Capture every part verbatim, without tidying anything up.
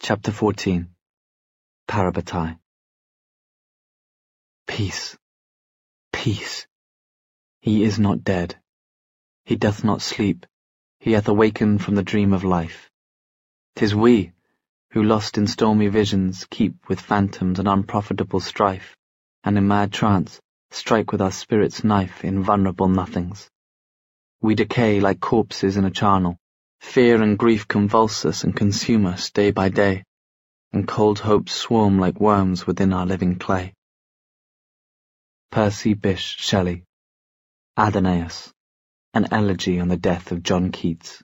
Chapter fourteen. Parabatai. Peace, peace. He is not dead. He doth not sleep. He hath awakened from the dream of life. 'Tis we, who lost in stormy visions, keep with phantoms an unprofitable strife, and in mad trance strike with our spirit's knife in vulnerable nothings. We decay like corpses in a charnel. Fear and grief convulse us and consume us day by day, and cold hopes swarm like worms within our living clay. Percy Bysshe Shelley. Adonais. An elegy on the death of John Keats.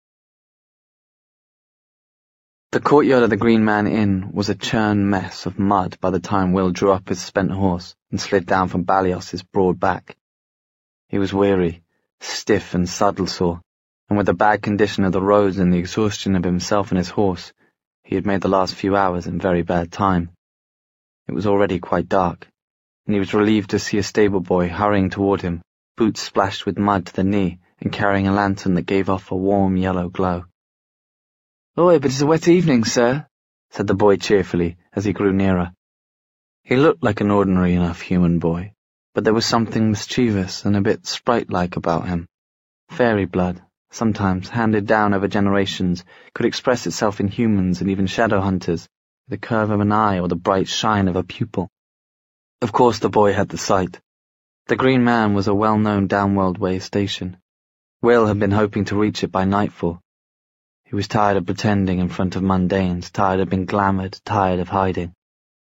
The courtyard of the Green Man Inn was a churned mess of mud by the time Will drew up his spent horse and slid down from Balios's broad back. He was weary, stiff and saddle-sore, and with the bad condition of the roads and the exhaustion of himself and his horse, he had made the last few hours in very bad time. It was already quite dark, and he was relieved to see a stable boy hurrying toward him, boots splashed with mud to the knee, and carrying a lantern that gave off a warm yellow glow. "Oi, but it's a wet evening, sir," said the boy cheerfully as he grew nearer. He looked like an ordinary enough human boy, but there was something mischievous and a bit sprite-like about him. Fairy blood, sometimes handed down over generations, could express itself in humans and even shadow hunters, with the curve of an eye or the bright shine of a pupil. Of course the boy had the sight. The Green Man was a well-known Downworld Way station. Will had been hoping to reach it by nightfall. He was tired of pretending in front of mundanes, tired of being glamoured, tired of hiding.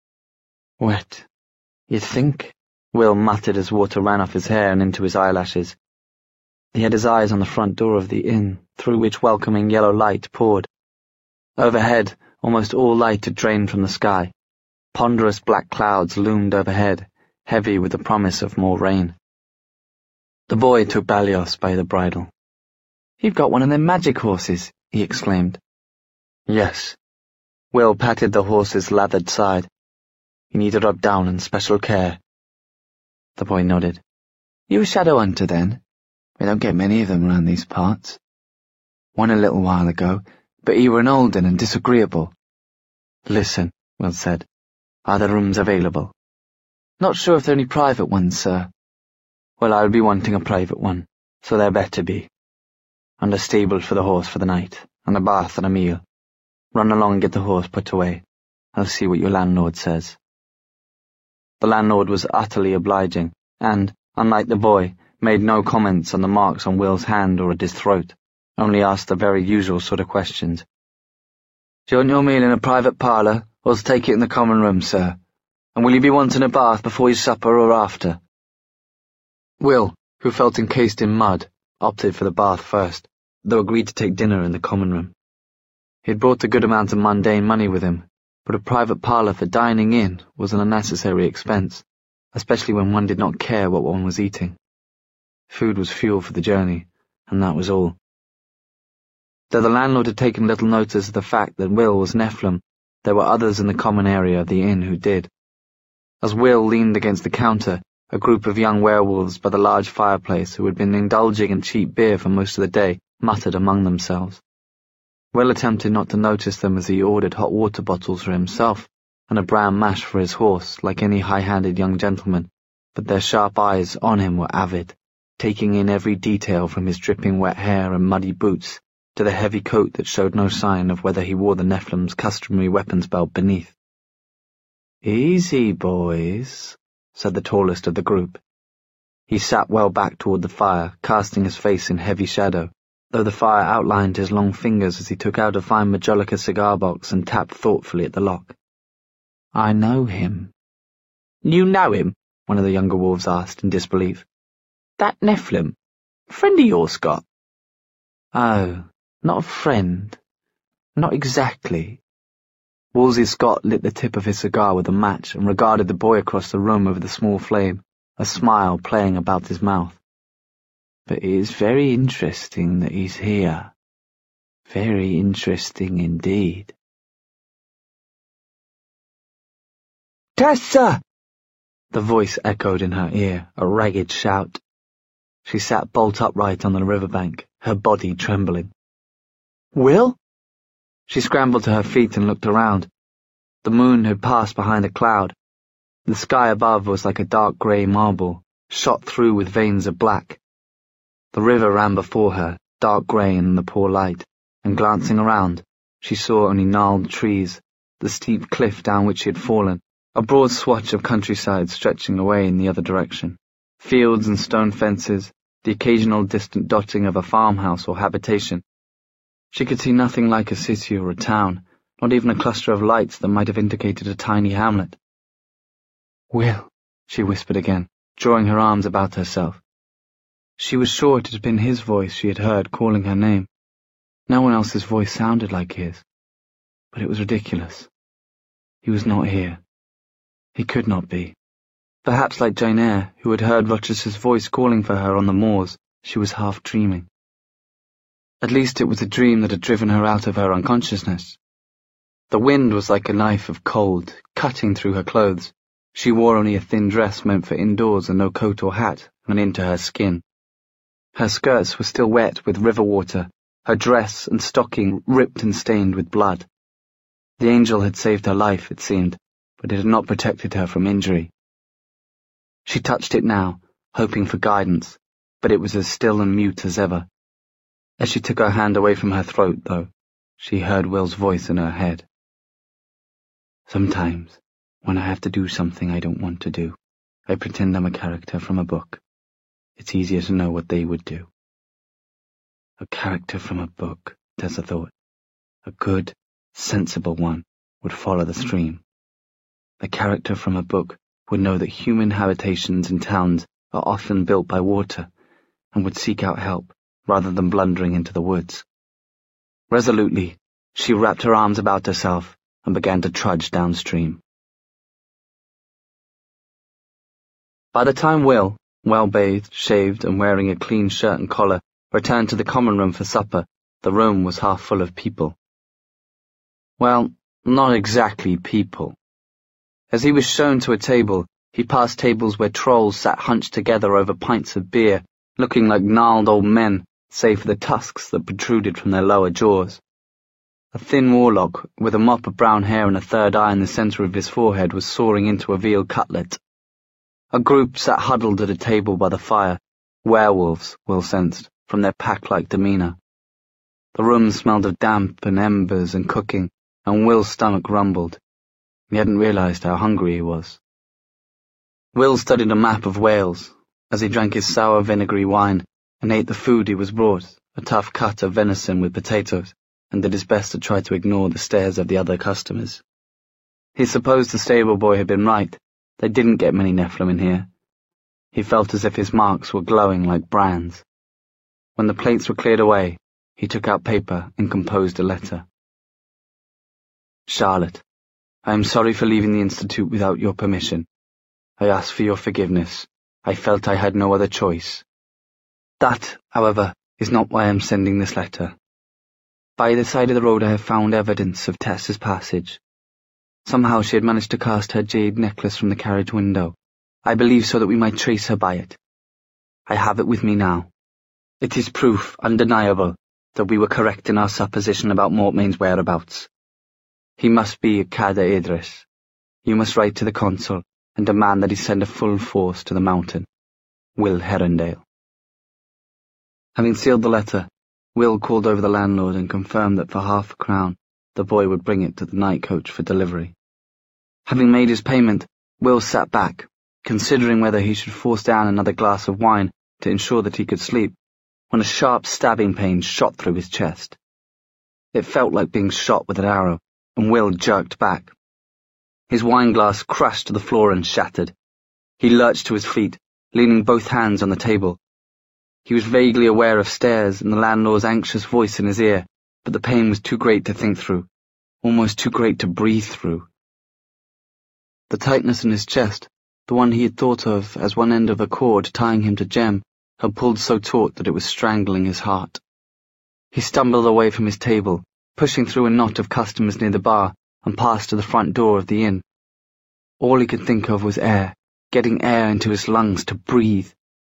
Wet, you'd think, Will muttered as water ran off his hair and into his eyelashes. He had his eyes on the front door of the inn, through which welcoming yellow light poured. Overhead, almost all light had drained from the sky. Ponderous black clouds loomed overhead, heavy with the promise of more rain. The boy took Balios by the bridle. "You've got one of them magic horses," he exclaimed. "Yes." Will patted the horse's lathered side. "You need to rub down in special care." The boy nodded. "You a shadow hunter, then? We don't get many of them around these parts." "One a little while ago, but he were an old 'un and disagreeable." "Listen," Will said. "Are the rooms available?" "Not sure if there are any private ones, sir." "Well, I'll be wanting a private one, so there better be. And a stable for the horse for the night, and a bath and a meal. Run along and get the horse put away. I'll see what your landlord says." The landlord was utterly obliging, and, unlike the boy, made no comments on the marks on Will's hand or at his throat, only asked the very usual sort of questions. "Do you want your meal in a private parlour, or to take it in the common room, sir? And will you be wanting a bath before your supper or after?" Will, who felt encased in mud, opted for the bath first, though agreed to take dinner in the common room. He had brought a good amount of mundane money with him, but a private parlour for dining in was an unnecessary expense, especially when one did not care what one was eating. Food was fuel for the journey, and that was all. Though the landlord had taken little notice of the fact that Will was Nephilim, there were others in the common area of the inn who did. As Will leaned against the counter, a group of young werewolves by the large fireplace who had been indulging in cheap beer for most of the day muttered among themselves. Will attempted not to notice them as he ordered hot water bottles for himself and a brown mash for his horse like any high-handed young gentleman, but their sharp eyes on him were avid, taking in every detail from his dripping wet hair and muddy boots to the heavy coat that showed no sign of whether he wore the Nephilim's customary weapons belt beneath. "Easy, boys," said the tallest of the group. He sat well back toward the fire, casting his face in heavy shadow, though the fire outlined his long fingers as he took out a fine Majolica cigar box and tapped thoughtfully at the lock. "I know him." "You know him?" one of the younger wolves asked in disbelief. "That Nephilim? Friend of yours, Scott?" "Oh, not a friend. Not exactly." Wolsey Scott lit the tip of his cigar with a match and regarded the boy across the room over the small flame, a smile playing about his mouth. "But it is very interesting that he's here. Very interesting indeed." "Tessa!" The voice echoed in her ear, a ragged shout. She sat bolt upright on the riverbank, her body trembling. "Will?" She scrambled to her feet and looked around. The moon had passed behind a cloud. The sky above was like a dark grey marble, shot through with veins of black. The river ran before her, dark grey in the poor light, and glancing around, she saw only gnarled trees, the steep cliff down which she had fallen, a broad swatch of countryside stretching away in the other direction, fields and stone fences, the occasional distant dotting of a farmhouse or habitation. She could see nothing like a city or a town, not even a cluster of lights that might have indicated a tiny hamlet. "Will," she whispered again, drawing her arms about herself. She was sure it had been his voice she had heard calling her name. No one else's voice sounded like his. But it was ridiculous. He was not here. He could not be. Perhaps like Jane Eyre, who had heard Rochester's voice calling for her on the moors, she was half dreaming. At least it was a dream that had driven her out of her unconsciousness. The wind was like a knife of cold, cutting through her clothes. She wore only a thin dress meant for indoors and no coat or hat, and into her skin. Her skirts were still wet with river water, her dress and stocking ripped and stained with blood. The angel had saved her life, it seemed, but it had not protected her from injury. She touched it now, hoping for guidance, but it was as still and mute as ever. As she took her hand away from her throat, though, she heard Will's voice in her head. "Sometimes, when I have to do something I don't want to do, I pretend I'm a character from a book. It's easier to know what they would do." A character from a book, Tessa thought. A good, sensible one would follow the stream. A character from a book would know that human habitations in towns are often built by water, and would seek out help, rather than blundering into the woods. Resolutely, she wrapped her arms about herself and began to trudge downstream. By the time Will, well-bathed, shaved, and wearing a clean shirt and collar, returned to the common room for supper, the room was half full of people. Well, not exactly people. As he was shown to a table, he passed tables where trolls sat hunched together over pints of beer, looking like gnarled old men, save for the tusks that protruded from their lower jaws. A thin warlock, with a mop of brown hair and a third eye in the centre of his forehead, was sawing into a veal cutlet. A group sat huddled at a table by the fire, werewolves, Will sensed, from their pack-like demeanour. The room smelled of damp and embers and cooking, and Will's stomach rumbled. He hadn't realised how hungry he was. Will studied a map of Wales, as he drank his sour vinegary wine and ate the food he was brought, a tough cut of venison with potatoes, and did his best to try to ignore the stares of the other customers. He supposed the stable boy had been right. They didn't get many Nephilim in here. He felt as if his marks were glowing like brands. When the plates were cleared away, he took out paper and composed a letter. "Charlotte, I am sorry for leaving the Institute without your permission. I ask for your forgiveness. I felt I had no other choice. That, however, is not why I am sending this letter. By the side of the road I have found evidence of Tessa's passage. Somehow she had managed to cast her jade necklace from the carriage window. I believe so that we might trace her by it. I have it with me now. It is proof undeniable that we were correct in our supposition about Mortmain's whereabouts. He must be at Cadair Idris. You must write to the consul and demand that he send a full force to the mountain. Will Herondale." Having sealed the letter, Will called over the landlord and confirmed that for half a crown the boy would bring it to the night coach for delivery. Having made his payment, Will sat back, considering whether he should force down another glass of wine to ensure that he could sleep, when a sharp stabbing pain shot through his chest. It felt like being shot with an arrow, and Will jerked back. His wineglass crashed to the floor and shattered. He lurched to his feet, leaning both hands on the table. He was vaguely aware of stairs and the landlord's anxious voice in his ear, but the pain was too great to think through, almost too great to breathe through. The tightness in his chest, the one he had thought of as one end of a cord tying him to Jem, had pulled so taut that it was strangling his heart. He stumbled away from his table, pushing through a knot of customers near the bar, and passed to the front door of the inn. All he could think of was air, getting air into his lungs to breathe.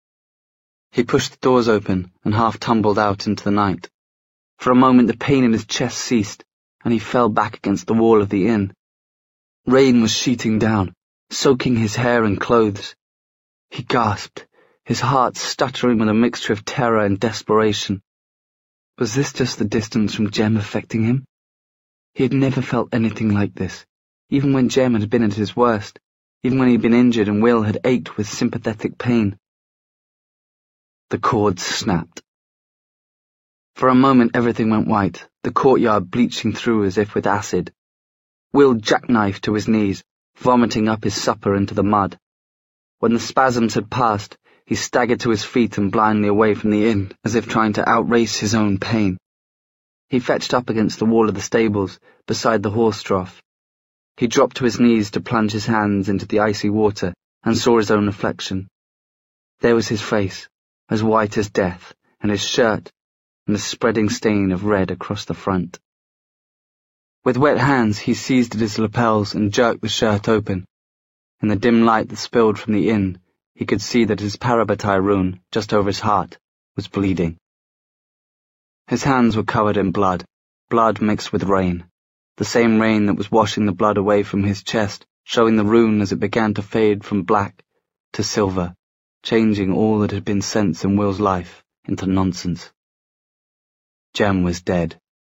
He pushed the doors open and half tumbled out into the night. For a moment the pain in his chest ceased, and he fell back against the wall of the inn. Rain was sheeting down, soaking his hair and clothes. He gasped, his heart stuttering with a mixture of terror and desperation. Was this just the distance from Jem affecting him? He had never felt anything like this, even when Jem had been at his worst, even when he had been injured and Will had ached with sympathetic pain. The cords snapped. For a moment everything went white, the courtyard bleaching through as if with acid. Will jackknifed to his knees, vomiting up his supper into the mud. When the spasms had passed, he staggered to his feet and blindly away from the inn, as if trying to outrace his own pain. He fetched up against the wall of the stables, beside the horse trough. He dropped to his knees to plunge his hands into the icy water, and saw his own reflection. There was his face, as white as death, and his shirt, and a spreading stain of red across the front. With wet hands he seized at his lapels and jerked the shirt open. In the dim light that spilled from the inn, he could see that his parabatai rune, just over his heart, was bleeding. His hands were covered in blood, blood mixed with rain, the same rain that was washing the blood away from his chest, showing the rune as it began to fade from black to silver, changing all that had been sense in Will's life into nonsense. Jem was dead.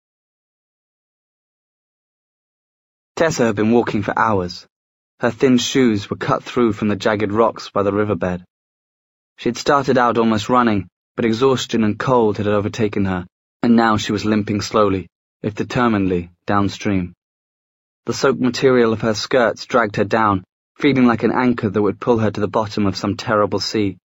Tessa had been walking for hours. Her thin shoes were cut through from the jagged rocks by the riverbed. She had started out almost running, but exhaustion and cold had overtaken her, and now she was limping slowly, if determinedly, downstream. The soaked material of her skirts dragged her down, feeling like an anchor that would pull her to the bottom of some terrible sea.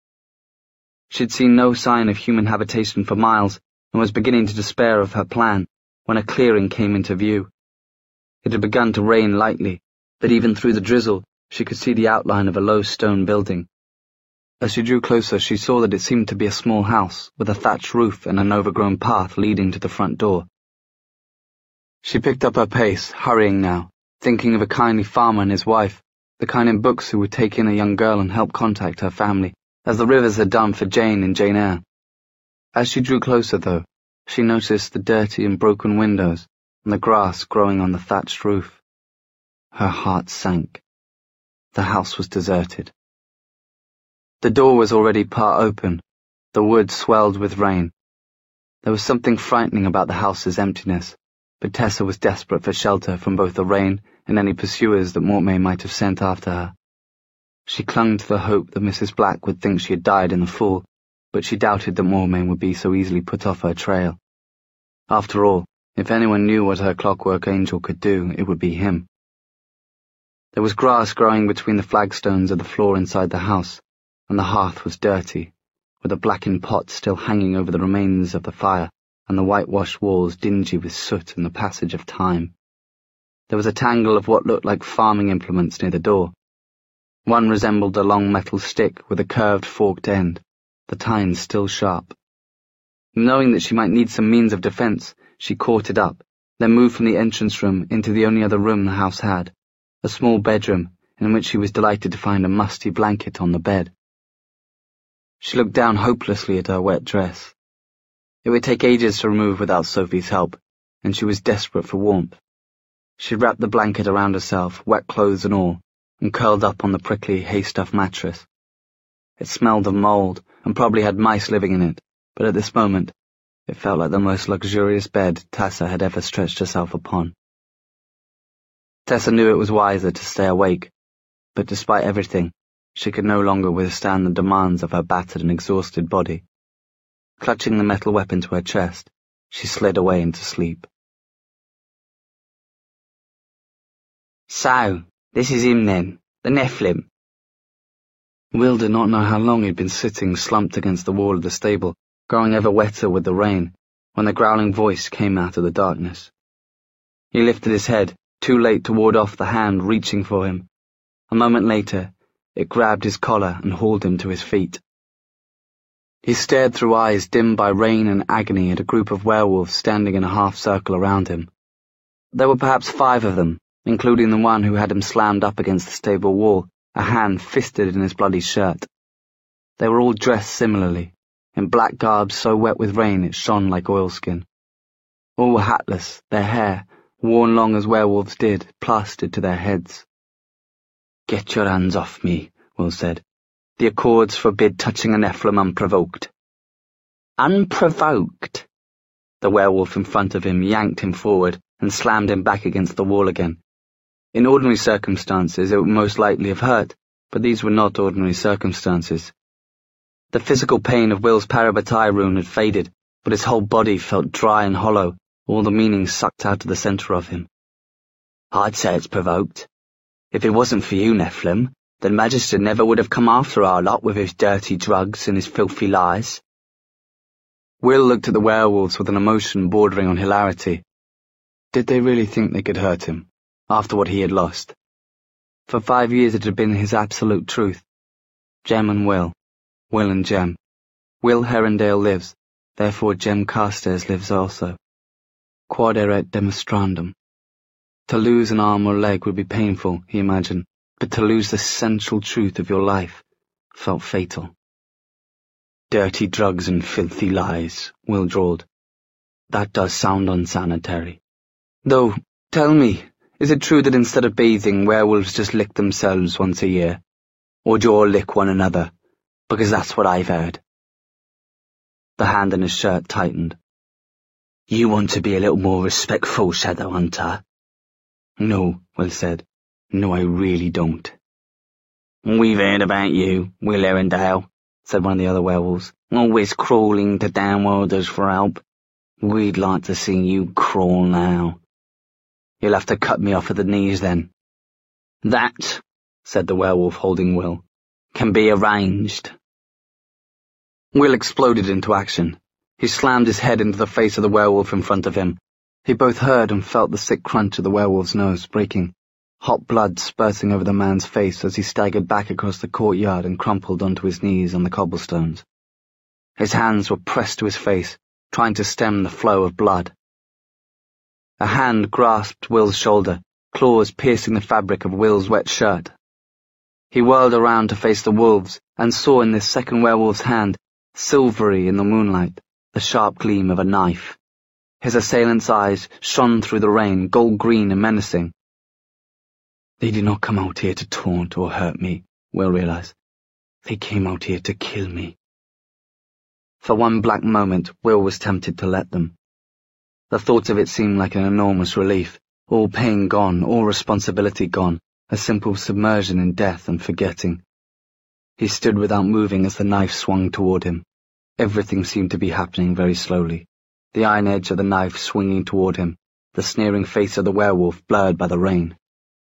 She had seen no sign of human habitation for miles, and was beginning to despair of her plan, when a clearing came into view. It had begun to rain lightly, but even through the drizzle she could see the outline of a low stone building. As she drew closer she saw that it seemed to be a small house, with a thatched roof and an overgrown path leading to the front door. She picked up her pace, hurrying now, thinking of a kindly farmer and his wife, the kind in books who would take in a young girl and help contact her family, as the Rivers had done for Jane in Jane Eyre. As she drew closer, though, she noticed the dirty and broken windows and the grass growing on the thatched roof. Her heart sank. The house was deserted. The door was already part open, the wood swelled with rain. There was something frightening about the house's emptiness, but Tessa was desperate for shelter from both the rain and any pursuers that Mortmain might have sent after her. She clung to the hope that Missus Black would think she had died in the fall, but she doubted that Mortmain would be so easily put off her trail. After all, if anyone knew what her clockwork angel could do, it would be him. There was grass growing between the flagstones of the floor inside the house, and the hearth was dirty, with a blackened pot still hanging over the remains of the fire, and the whitewashed walls dingy with soot and the passage of time. There was a tangle of what looked like farming implements near the door. One resembled a long metal stick with a curved forked end, the tines still sharp. Knowing that she might need some means of defence, she caught it up, then moved from the entrance room into the only other room the house had, a small bedroom in which she was delighted to find a musty blanket on the bed. She looked down hopelessly at her wet dress. It would take ages to remove without Sophie's help, and she was desperate for warmth. She wrapped the blanket around herself, wet clothes and all, and curled up on the prickly hay-stuff mattress. It smelled of mould, and probably had mice living in it, but at this moment it felt like the most luxurious bed Tessa had ever stretched herself upon. Tessa knew it was wiser to stay awake, but despite everything, she could no longer withstand the demands of her battered and exhausted body. Clutching the metal weapon to her chest, she slid away into sleep. So, this is him then, the Nephilim. Will did not know how long he'd been sitting slumped against the wall of the stable, growing ever wetter with the rain, when the growling voice came out of the darkness. He lifted his head, too late to ward off the hand reaching for him. A moment later, it grabbed his collar and hauled him to his feet. He stared through eyes dimmed by rain and agony at a group of werewolves standing in a half-circle around him. There were perhaps five of them, including the one who had him slammed up against the stable wall, a hand fisted in his bloody shirt. They were all dressed similarly, in black garb so wet with rain it shone like oilskin. All were hatless, their hair, worn long as werewolves did, plastered to their heads. "Get your hands off me," Will said. "The Accords forbid touching a Nephilim unprovoked." "Unprovoked?" The werewolf in front of him yanked him forward and slammed him back against the wall again. In ordinary circumstances it would most likely have hurt, but these were not ordinary circumstances. The physical pain of Will's Parabatai rune had faded, but his whole body felt dry and hollow, all the meaning sucked out of the centre of him. "I'd say it's provoked. If it wasn't for you, Nephilim, then Magister never would have come after our lot with his dirty drugs and his filthy lies." Will looked at the werewolves with an emotion bordering on hilarity. Did they really think they could hurt him, after what he had lost? For five years it had been his absolute truth. Jem and Will. Will and Jem. Will Herondale lives, therefore Jem Carstairs lives also. Quod erat demonstrandum. To lose an arm or leg would be painful, he imagined, but to lose the central truth of your life felt fatal. "Dirty drugs and filthy lies," Will drawled. "That does sound unsanitary. Though, tell me, is it true that instead of bathing, werewolves just lick themselves once a year? Or do you all lick one another? Because that's what I've heard." The hand in his shirt tightened. "You want to be a little more respectful, Shadowhunter?" "No," Will said. "No, I really don't." "We've heard about you, Will Herondale," said one of the other werewolves. "Always crawling to downworlders for help. We'd like to see you crawl now." "You'll have to cut me off at the knees, then." "That," said the werewolf holding Will, "can be arranged." Will exploded into action. He slammed his head into the face of the werewolf in front of him. He both heard and felt the sick crunch of the werewolf's nose breaking, hot blood spurting over the man's face as he staggered back across the courtyard and crumpled onto his knees on the cobblestones. His hands were pressed to his face, trying to stem the flow of blood. A hand grasped Will's shoulder, claws piercing the fabric of Will's wet shirt. He whirled around to face the wolves and saw in this second werewolf's hand, silvery in the moonlight, the sharp gleam of a knife. His assailant's eyes shone through the rain, gold-green and menacing. They did not come out here to taunt or hurt me, Will realized. They came out here to kill me. For one black moment, Will was tempted to let them. The thought of it seemed like an enormous relief, all pain gone, all responsibility gone, a simple submersion in death and forgetting. He stood without moving as the knife swung toward him. Everything seemed to be happening very slowly. The iron edge of the knife swinging toward him, the sneering face of the werewolf blurred by the rain.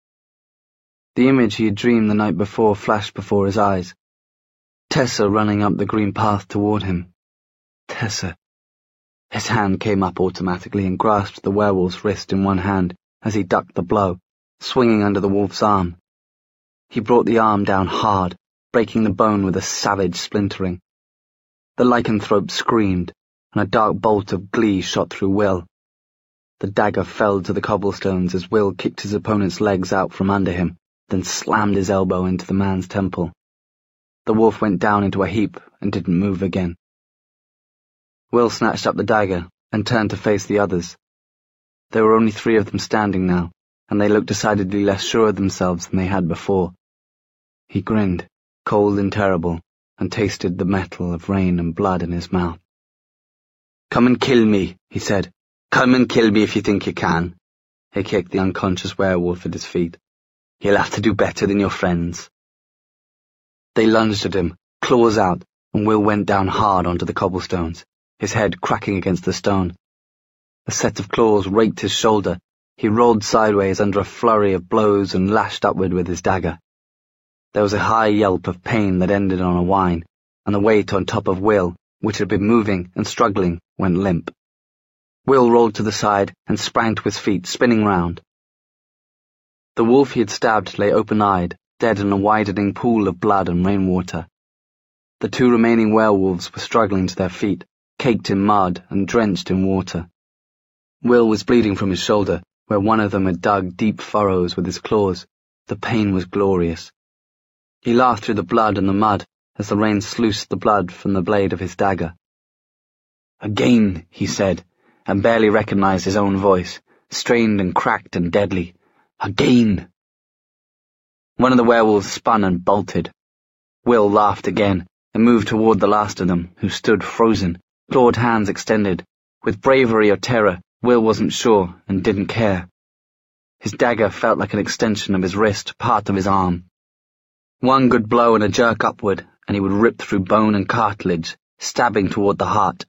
The image he had dreamed the night before flashed before his eyes. Tessa running up the green path toward him. Tessa. His hand came up automatically and grasped the werewolf's wrist in one hand as he ducked the blow, swinging under the wolf's arm. He brought the arm down hard, breaking the bone with a savage splintering. The lycanthrope screamed, and a dark bolt of glee shot through Will. The dagger fell to the cobblestones as Will kicked his opponent's legs out from under him, then slammed his elbow into the man's temple. The wolf went down into a heap and didn't move again. Will snatched up the dagger and turned to face the others. There were only three of them standing now, and they looked decidedly less sure of themselves than they had before. He grinned, cold and terrible, and tasted the metal of rain and blood in his mouth. "Come and kill me," he said. "Come and kill me if you think you can." He kicked the unconscious werewolf at his feet. "You'll have to do better than your friends." They lunged at him, claws out, and Will went down hard onto the cobblestones, his head cracking against the stone. A set of claws raked his shoulder. He rolled sideways under a flurry of blows and lashed upward with his dagger. There was a high yelp of pain that ended on a whine, and the weight on top of Will, which had been moving and struggling, went limp. Will rolled to the side and sprang to his feet, spinning round. The wolf he had stabbed lay open-eyed, dead in a widening pool of blood and rainwater. The two remaining werewolves were struggling to their feet, caked in mud and drenched in water. Will was bleeding from his shoulder, where one of them had dug deep furrows with his claws. The pain was glorious. He laughed through the blood and the mud as the rain sluiced the blood from the blade of his dagger. "Again," he said, and barely recognized his own voice, strained and cracked and deadly. Again! One of the werewolves spun and bolted. Will laughed again and moved toward the last of them, who stood frozen, clawed hands extended. With bravery or terror, Will wasn't sure and didn't care. His dagger felt like an extension of his wrist, part of his arm. One good blow and a jerk upward, and he would rip through bone and cartilage, stabbing toward the heart.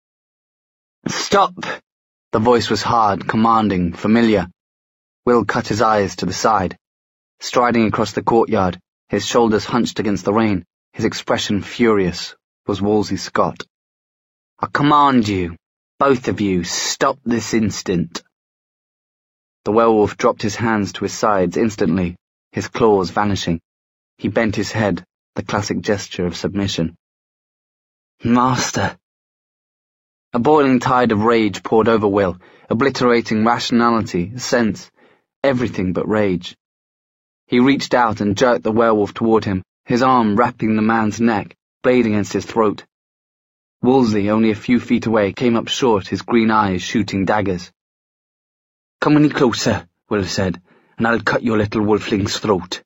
"Stop!" The voice was hard, commanding, familiar. Will cut his eyes to the side. Striding across the courtyard, his shoulders hunched against the rain, his expression furious, was Wolsey Scott. "I command you, both of you, stop this instant." The werewolf dropped his hands to his sides instantly, his claws vanishing. He bent his head, the classic gesture of submission. "Master." A boiling tide of rage poured over Will, obliterating rationality, sense, everything but rage. He reached out and jerked the werewolf toward him, his arm wrapping the man's neck, blade against his throat. Wolsey, only a few feet away, came up short, his green eyes shooting daggers. "Come any closer," Will said, "and I'll cut your little wolfling's throat."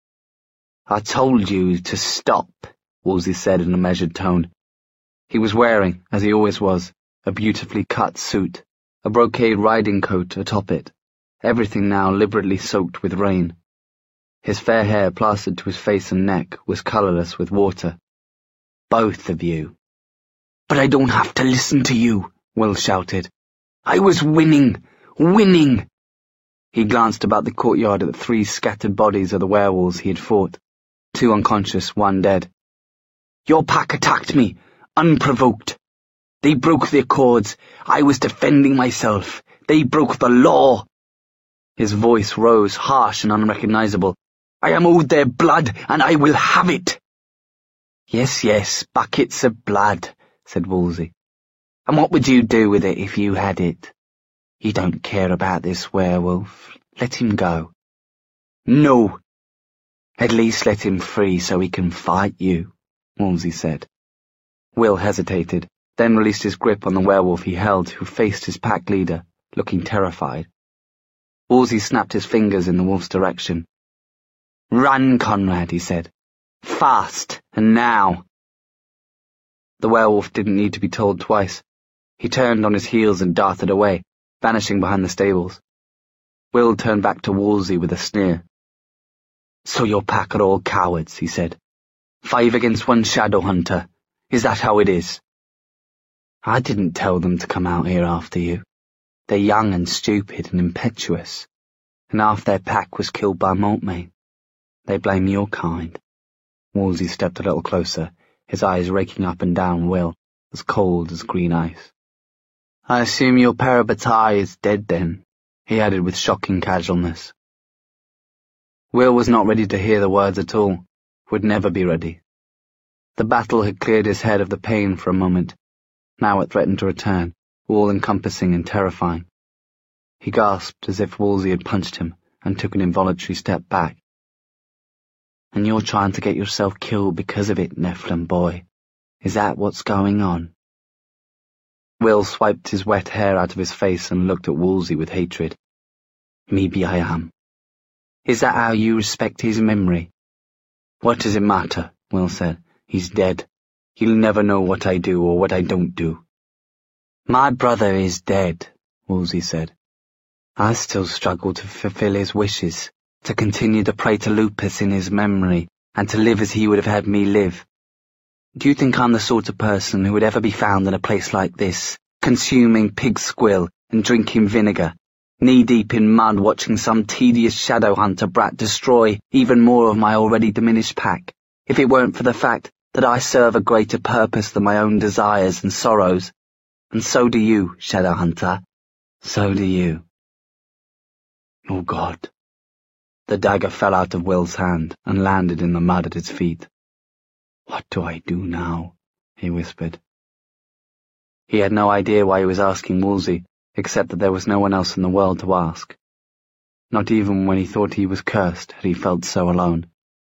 "I told you to stop," Wolsey said in a measured tone. He was wearing, as he always was, a beautifully cut suit, a brocade riding coat atop it, everything now liberally soaked with rain. His fair hair plastered to his face and neck was colourless with water. "Both of you." "But I don't have to listen to you," Will shouted. "I was winning, winning." He glanced about the courtyard at the three scattered bodies of the werewolves he had fought, two unconscious, one dead. "Your pack attacked me, unprovoked. They broke the accords. I was defending myself. They broke the law." His voice rose, harsh and unrecognizable. "I am owed their blood, and I will have it." "Yes, yes, buckets of blood," said Wolsey. "And what would you do with it if you had it? You don't care about this werewolf. Let him go." "No." "At least let him free so he can fight you," Wolsey said. Will hesitated, then released his grip on the werewolf he held, who faced his pack leader, looking terrified. Wolsey snapped his fingers in the wolf's direction. "Run, Conrad," he said. "Fast, and now." The werewolf didn't need to be told twice. He turned on his heels and darted away, vanishing behind the stables. Will turned back to Wolsey with a sneer. "So your pack are all cowards," he said. "Five against one shadow hunter. Is that how it is?" "I didn't tell them to come out here after you. They're young and stupid and impetuous, and half their pack was killed by Mortmain. They blame your kind." Wolsey stepped a little closer, his eyes raking up and down Will, as cold as green ice. "I assume your Parabatai is dead then," he added with shocking casualness. Will was not ready to hear the words at all, would never be ready. The battle had cleared his head of the pain for a moment. Now it threatened to return, all-encompassing and terrifying. He gasped as if Wolsey had punched him, and took an involuntary step back. "And you're trying to get yourself killed because of it, Nephilim boy. Is that what's going on?" Will swiped his wet hair out of his face and looked at Wolsey with hatred. "Maybe I am. Is that how you respect his memory?" "What does it matter?" Will said. "He's dead. He'll never know what I do or what I don't do." "My brother is dead," Wolsey said. "I still struggle to fulfill his wishes, to continue to pray to Lupus in his memory, and to live as he would have had me live. Do you think I'm the sort of person who would ever be found in a place like this, consuming pig squill and drinking vinegar, knee-deep in mud watching some tedious shadow hunter brat destroy even more of my already diminished pack, if it weren't for the fact that I serve a greater purpose than my own desires and sorrows? And so do you, shadow hunter. So do you." "Oh God." The dagger fell out of Will's hand and landed in the mud at his feet. "What do I do now?" he whispered. He had no idea why he was asking Wolsey, except that there was no one else in the world to ask. Not even when he thought he was cursed had he felt so alone.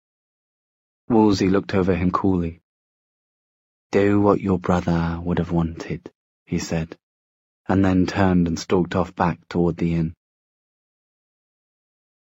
Wolsey looked over him coolly. "Do what your brother would have wanted," he said, and then turned and stalked off back toward the inn.